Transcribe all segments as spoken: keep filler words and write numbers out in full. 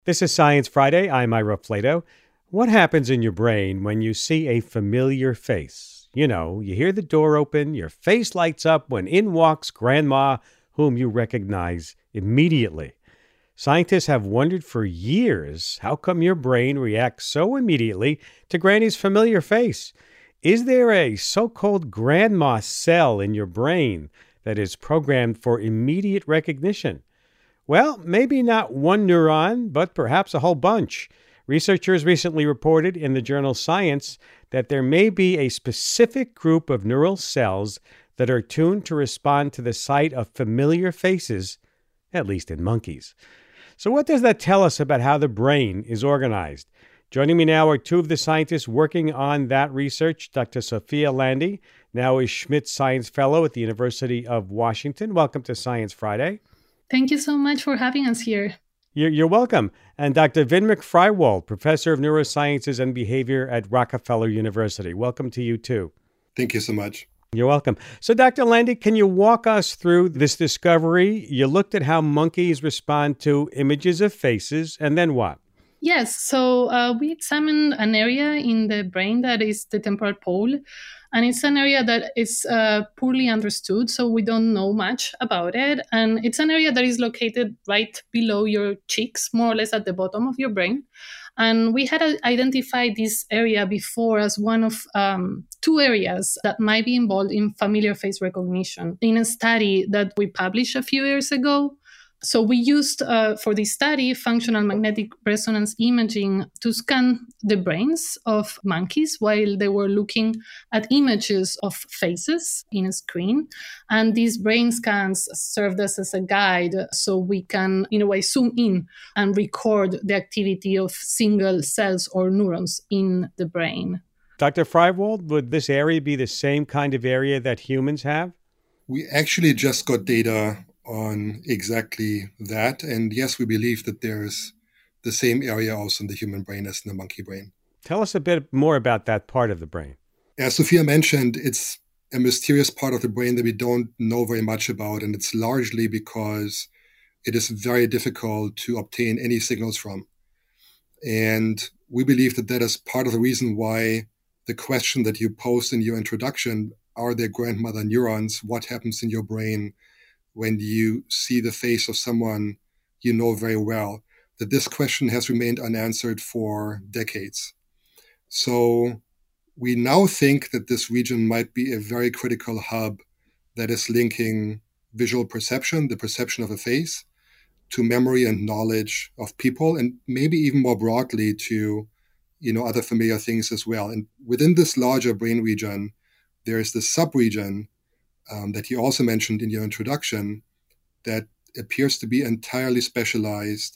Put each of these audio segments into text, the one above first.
This is Science Friday. I'm Ira Flato. What happens in your brain when you see a familiar face? You know, you hear the door open, your face lights up when in walks Grandma, whom you recognize immediately. Scientists have wondered for years how come your brain reacts so immediately to Granny's familiar face. Is there a so-called grandma cell in your brain that is programmed for immediate recognition? Well, maybe not one neuron, but perhaps a whole bunch. Researchers recently reported in the journal Science that there may be a specific group of neural cells that are tuned to respond to the sight of familiar faces, at least in monkeys. So what does that tell us about how the brain is organized? Joining me now are two of the scientists working on that research. Doctor Sophia Landi, now is Schmidt Science Fellow at the University of Washington. Welcome to Science Friday. Thank you so much for having us here. You're, you're welcome. And Doctor Vinmik Frywald, Professor of Neurosciences and Behavior at Rockefeller University. Welcome to you too. Thank you so much. You're welcome. So, Doctor Landi, can you walk us through this discovery? You looked at how monkeys respond to images of faces, and then what? Yes, so uh, we examined an area in the brain that is the temporal pole, and it's an area that is uh, poorly understood, so we don't know much about it. And it's an area that is located right below your cheeks, more or less at the bottom of your brain. And we had identified this area before as one of um, two areas that might be involved in familiar face recognition in a study that we published a few years ago. So we used, uh, for this study, functional magnetic resonance imaging to scan the brains of monkeys while they were looking at images of faces in a screen. And these brain scans served us as a guide so we can, in a way, zoom in and record the activity of single cells or neurons in the brain. Doctor Frywald, would this area be the same kind of area that humans have? We actually just got data on exactly that. And yes, we believe that there's the same area also in the human brain as in the monkey brain. Tell us a bit more about that part of the brain. As Sophia mentioned, it's a mysterious part of the brain that we don't know very much about. And it's largely because it is very difficult to obtain any signals from. And we believe that that is part of the reason why the question that you posed in your introduction, are there grandmother neurons? What happens in your brain when you see the face of someone you know very well, that this question has remained unanswered for decades. So we now think that this region might be a very critical hub that is linking visual perception, the perception of a face, to memory and knowledge of people, and maybe even more broadly to, you know, other familiar things as well. And within this larger brain region, there is this subregion Um, that you also mentioned in your introduction, that appears to be entirely specialized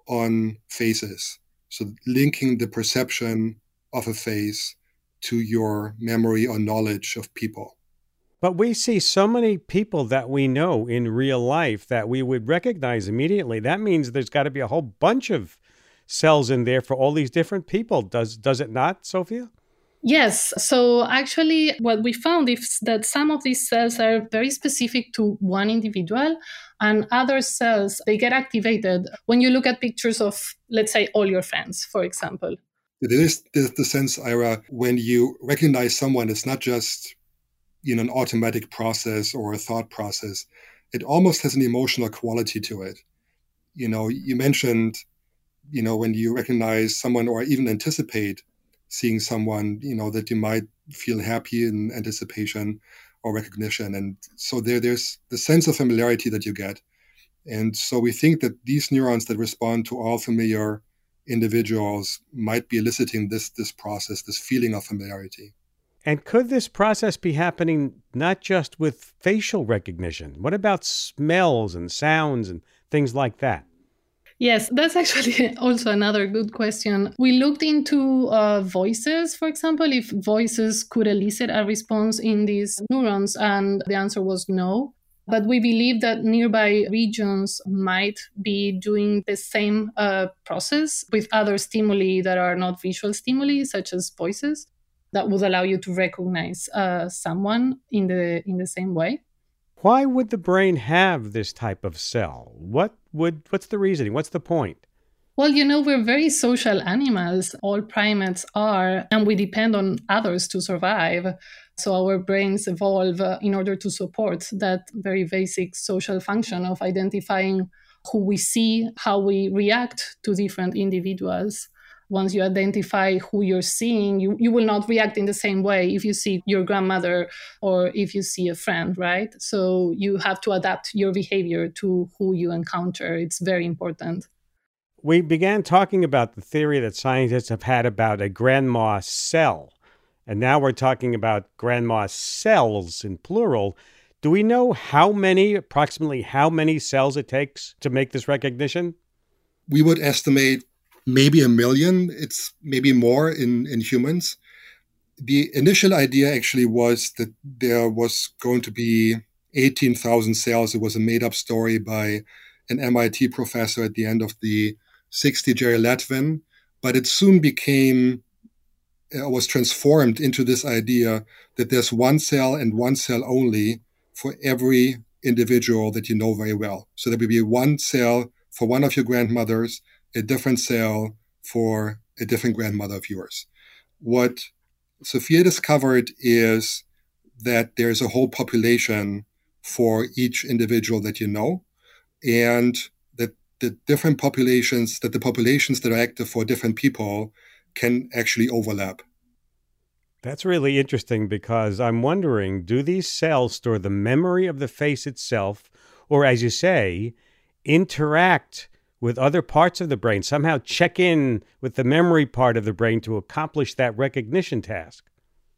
on faces. So linking the perception of a face to your memory or knowledge of people. But we see so many people that we know in real life that we would recognize immediately. That means there's got to be a whole bunch of cells in there for all these different people. Does, does it not, Sophia? Yes. So actually, what we found is that some of these cells are very specific to one individual, and other cells, they get activated when you look at pictures of, let's say, all your friends, for example. There is the sense, Ira, when you recognize someone, it's not just, you know, an automatic process or a thought process. It almost has an emotional quality to it. You know, you mentioned, you know, when you recognize someone or even anticipate seeing someone, you know, that you might feel happy in anticipation or recognition. And so there, there's the sense of familiarity that you get. And so we think that these neurons that respond to all familiar individuals might be eliciting this, this process, this feeling of familiarity. And could this process be happening not just with facial recognition? What about smells and sounds and things like that? Yes, that's actually also another good question. We looked into uh, voices, for example, if voices could elicit a response in these neurons, and the answer was no. But we believe that nearby regions might be doing the same uh, process with other stimuli that are not visual stimuli, such as voices, that would allow you to recognize uh, someone in the in the same way. Why would the brain have this type of cell? What would what's the reasoning? What's the point? Well, you know, we're very social animals. All primates are, and we depend on others to survive. So our brains evolve uh, in order to support that very basic social function of identifying who we see, how we react to different individuals. Once you identify who you're seeing, you, you will not react in the same way if you see your grandmother or if you see a friend, right? So you have to adapt your behavior to who you encounter. It's very important. We began talking about the theory that scientists have had about a grandma cell, and now we're talking about grandma cells in plural. Do we know how many, approximately how many cells it takes to make this recognition? We would estimate maybe a million. It's maybe more in, in humans. The initial idea actually was that there was going to be eighteen thousand cells. It was a made-up story by an M I T professor at the end of the sixties, Jerry Latwin. But it soon became, uh, was transformed into this idea that there's one cell and one cell only for every individual that you know very well. So there will be one cell for one of your grandmothers, a different cell for a different grandmother of yours. What Sophia discovered is that there's a whole population for each individual that you know, and that the different populations, that the populations that are active for different people can actually overlap. That's really interesting because I'm wondering, do these cells store the memory of the face itself, or as you say, interact with other parts of the brain, somehow check in with the memory part of the brain to accomplish that recognition task?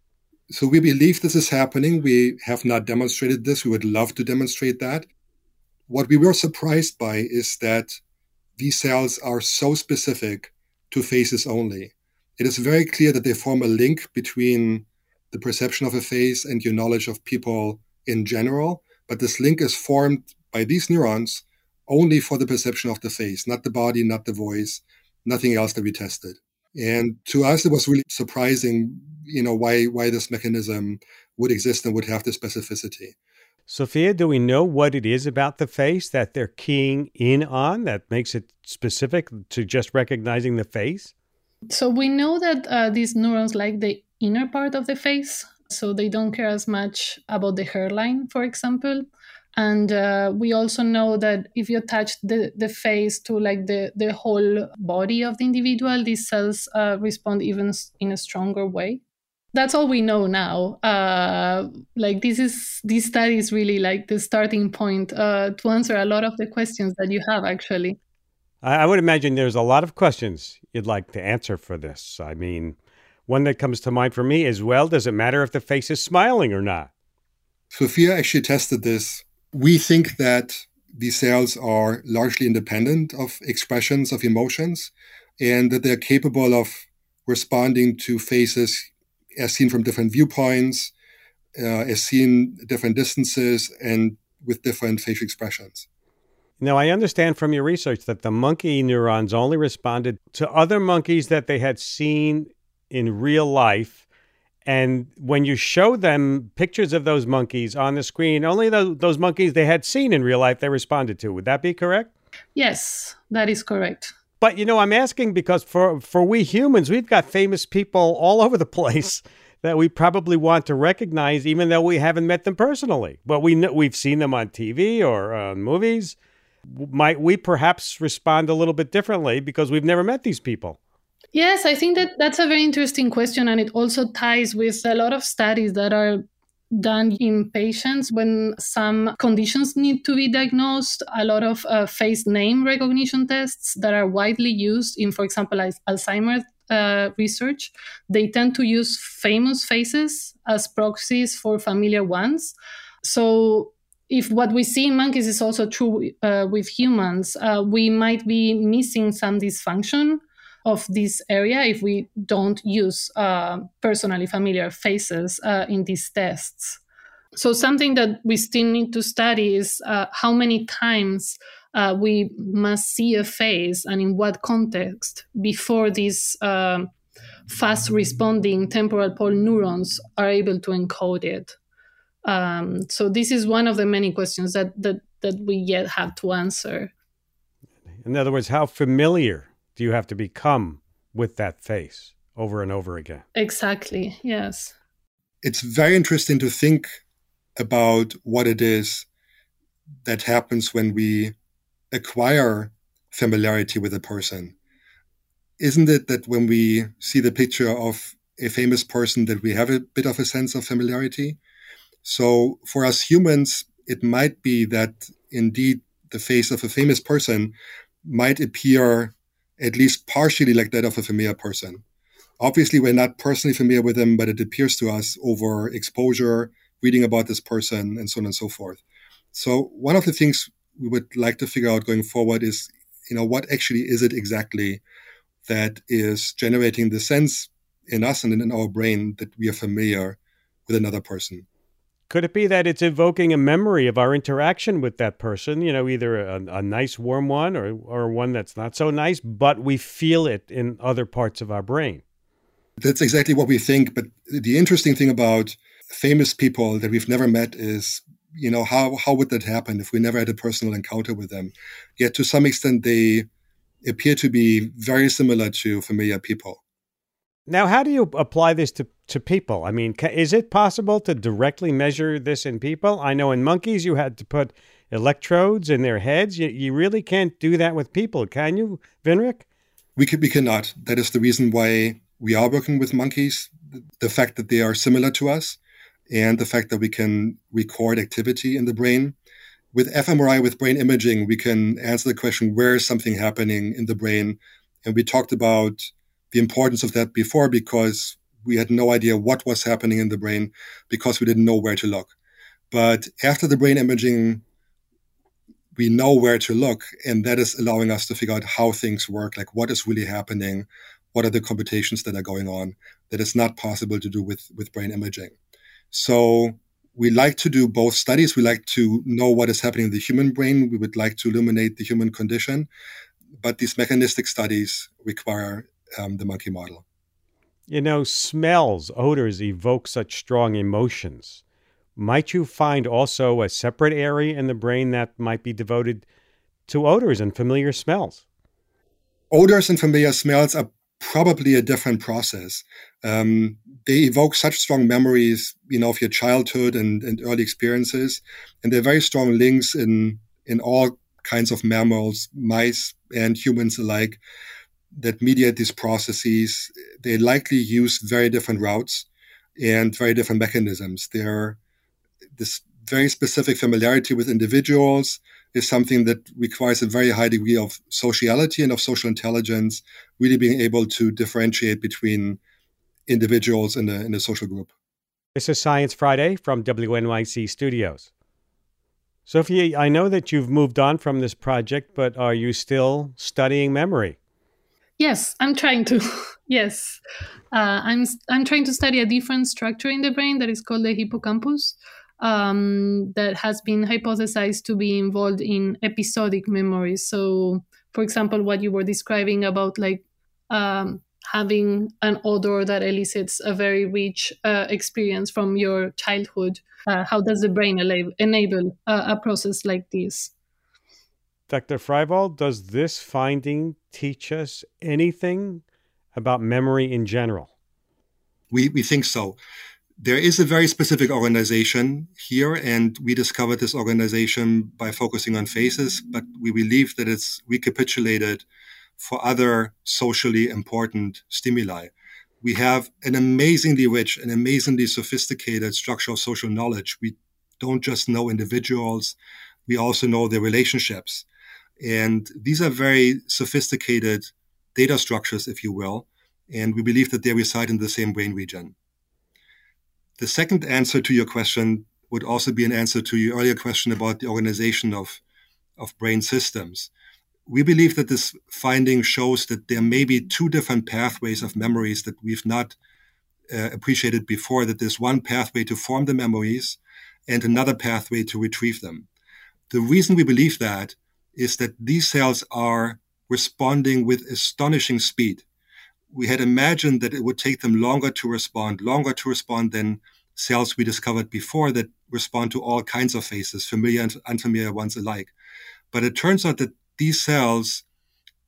So we believe this is happening. We have not demonstrated this. We would love to demonstrate that. What we were surprised by is that these cells are so specific to faces only. It is very clear that they form a link between the perception of a face and your knowledge of people in general, but this link is formed by these neurons only for the perception of the face, not the body, not the voice, nothing else that we tested. And to us, it was really surprising, you know, why why this mechanism would exist and would have the specificity. Sophia, do we know what it is about the face that they're keying in on that makes it specific to just recognizing the face? So we know that uh, these neurons like the inner part of the face, so they don't care as much about the hairline, for example. And uh, we also know that if you attach the, the face to like the, the whole body of the individual, these cells uh, respond even in a stronger way. That's all we know now. Uh, like this is this study is really like the starting point uh, to answer a lot of the questions that you have, actually. I would imagine there's a lot of questions you'd like to answer for this. I mean, one that comes to mind for me is, well, does it matter if the face is smiling or not? Sophia actually tested this. We think that these cells are largely independent of expressions of emotions and that they're capable of responding to faces as seen from different viewpoints, uh, as seen at different distances, and with different facial expressions. Now, I understand from your research that the monkey neurons only responded to other monkeys that they had seen in real life. And when you show them pictures of those monkeys on the screen, only those, those monkeys they had seen in real life they responded to. Would that be correct? Yes, that is correct. But, you know, I'm asking because for, for we humans, we've got famous people all over the place that we probably want to recognize, even though we haven't met them personally. But we know, we've seen them on T V or on movies. Might we perhaps respond a little bit differently because we've never met these people? Yes, I think that that's a very interesting question. And it also ties with a lot of studies that are done in patients when some conditions need to be diagnosed. A lot of uh, face name recognition tests that are widely used in, for example, Alzheimer's uh, research. They tend to use famous faces as proxies for familiar ones. So if what we see in monkeys is also true uh, with humans, uh, we might be missing some dysfunction of this area if we don't use uh, personally familiar faces uh, in these tests. So something that we still need to study is uh, how many times uh, we must see a face and in what context before these uh, fast responding temporal pole neurons are able to encode it. Um, so this is one of the many questions that, that, that we yet have to answer. In other words, how familiar do do you have to become with that face over and over again? Exactly, yes. It's very interesting to think about what it is that happens when we acquire familiarity with a person. Isn't it that when we see the picture of a famous person that we have a bit of a sense of familiarity? So for us humans, it might be that indeed the face of a famous person might appear at least partially like that of a familiar person. Obviously, we're not personally familiar with them, but it appears to us over exposure, reading about this person, and so on and so forth. So one of the things we would like to figure out going forward is, you know, what actually is it exactly that is generating the sense in us and in our brain that we are familiar with another person? Could it be that it's evoking a memory of our interaction with that person, you know, either a, a nice, warm one or, or one that's not so nice, but we feel it in other parts of our brain? That's exactly what we think. But the interesting thing about famous people that we've never met is, you know, how, how would that happen if we never had a personal encounter with them? Yet to some extent, they appear to be very similar to familiar people. Now, how do you apply this to, to people? I mean, ca- is it possible to directly measure this in people? I know in monkeys you had to put electrodes in their heads. You, you really can't do that with people, can you, Vinrik? We, could, we cannot. That is the reason why we are working with monkeys. The fact that they are similar to us and the fact that we can record activity in the brain. With fMRI, with brain imaging, we can answer the question, where is something happening in the brain? And we talked about the importance of that before because we had no idea what was happening in the brain because we didn't know where to look. But after the brain imaging, we know where to look, and that is allowing us to figure out how things work, like what is really happening, what are the computations that are going on that is not possible to do with, with brain imaging. So we like to do both studies. We like to know what is happening in the human brain. We would like to illuminate the human condition. But these mechanistic studies require um, the monkey model. You know, smells, odors evoke such strong emotions. Might you find also a separate area in the brain that might be devoted to odors and familiar smells? Odors and familiar smells are probably a different process. Um, they evoke such strong memories, you know, of your childhood and, and early experiences, and they're very strong links in in all kinds of mammals, mice and humans alike, that mediate these processes. They likely use very different routes and very different mechanisms. They're this very specific familiarity with individuals is something that requires a very high degree of sociality and of social intelligence, really being able to differentiate between individuals in a, in a social group. This is Science Friday from W N Y C Studios. Sophie, I know that you've moved on from this project, but are you still studying memory? Yes, I'm trying to. Yes, uh, I'm I'm trying to study a different structure in the brain that is called the hippocampus, um, that has been hypothesized to be involved in episodic memory. So, for example, what you were describing about like um, having an odor that elicits a very rich uh, experience from your childhood. Uh, how does the brain enable, enable uh, a process like this? Doctor Freiwald, does this finding teach us anything about memory in general? We we think so. There is a very specific organization here, and we discovered this organization by focusing on faces, but we believe that it's recapitulated for other socially important stimuli. We have an amazingly rich and amazingly sophisticated structure of social knowledge. We don't just know individuals, we also know their relationships. And these are very sophisticated data structures, if you will, and we believe that they reside in the same brain region. The second answer to your question would also be an answer to your earlier question about the organization of, of brain systems. We believe that this finding shows that there may be two different pathways of memories that we've not uh, appreciated before, that there's one pathway to form the memories and another pathway to retrieve them. The reason we believe that is that these cells are responding with astonishing speed. We had imagined that it would take them longer to respond, longer to respond than cells we discovered before that respond to all kinds of faces, familiar and unfamiliar ones alike. But it turns out that these cells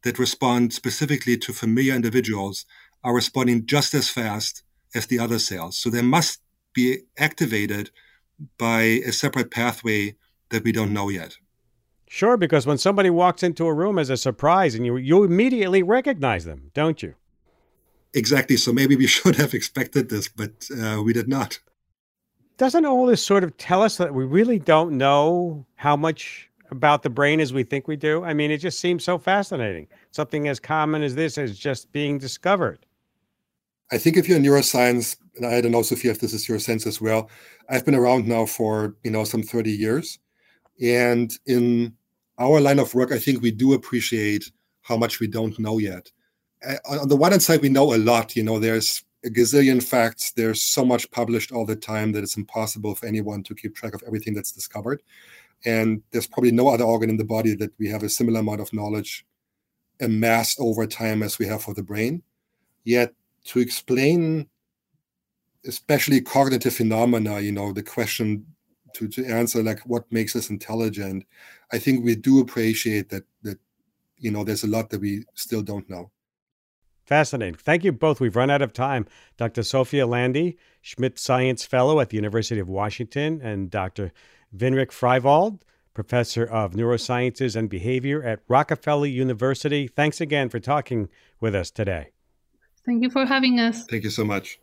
that respond specifically to familiar individuals are responding just as fast as the other cells. So they must be activated by a separate pathway that we don't know yet. Sure, because when somebody walks into a room as a surprise, and you you immediately recognize them, don't you? Exactly. So maybe we should have expected this, but uh, we did not. Doesn't all this sort of tell us that we really don't know how much about the brain as we think we do? I mean, it just seems so fascinating. Something as common as this is just being discovered. I think if you're in neuroscience, and I don't know, Sophia, if this is your sense as well, I've been around now for, you know, some thirty years. And in our line of work, I think we do appreciate how much we don't know yet. On the one hand side, we know a lot. You know, there's a gazillion facts. There's so much published all the time that it's impossible for anyone to keep track of everything that's discovered. And there's probably no other organ in the body that we have a similar amount of knowledge amassed over time as we have for the brain. Yet to explain, especially cognitive phenomena, you know, the question to, to answer like what makes us intelligent, I think we do appreciate that, that, you know, there's a lot that we still don't know. Fascinating. Thank you both. We've run out of time. Doctor Sophia Landi, Schmidt Science Fellow at the University of Washington, and Doctor Vinrik Frevald, Professor of Neurosciences and Behavior at Rockefeller University. Thanks again for talking with us today. Thank you for having us. Thank you so much.